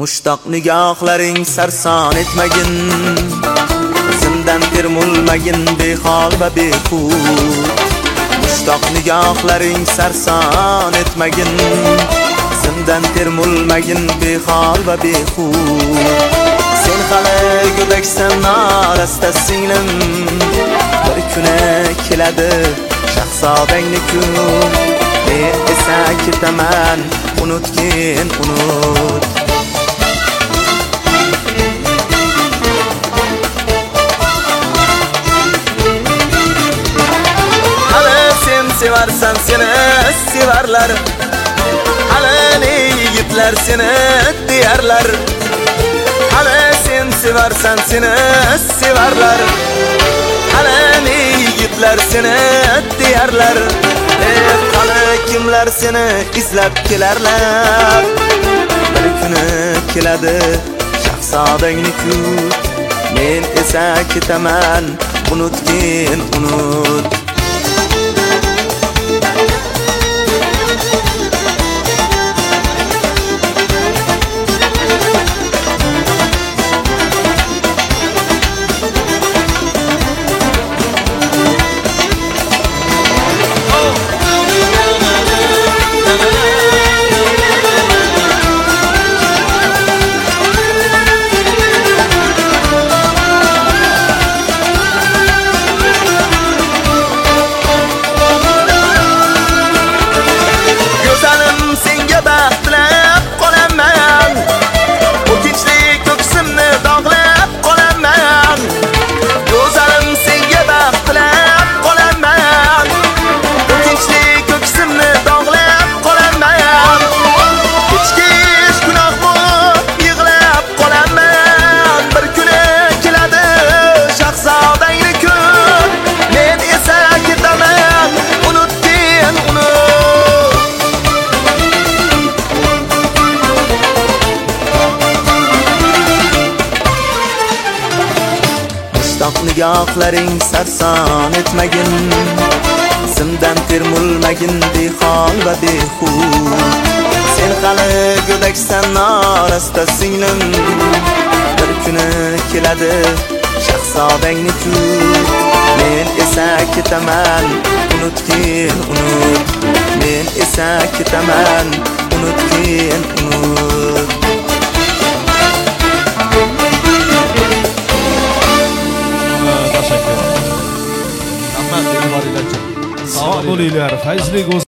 Mushtoq nigohlaring sarson etmagin, zindan termulmagin behol va bexud. Mushtoq nigohlaring sarson etmagin, zindan termulmagin behol va bexud. Sen hali go'daksan norasta singlim, bir kuni keladi shahzodangni kun. Men esa ketaman, unutgin unut. Hali sen sevarsan, seni sevarlar, hali yigitlar seni deyarlar. Hali sen sevarsan, seni sevarlar, hali yigitlar seni deyarlar. Hali kimlar seni izlab kelarlar, bir kuni keladi shahzodangni kut. Men esa ketaman, unutgin unut. Mushtoq nigohlaring sarson etmagin, zindan termulmagin behol va bexud. Sen hali go'daksan norasta singlim, bir kuni keladi shahzodangni kut. Men esa ketaman, unutgin unut. Men esa ketaman, unutgin unut. Sog' bo'linglar, fayzli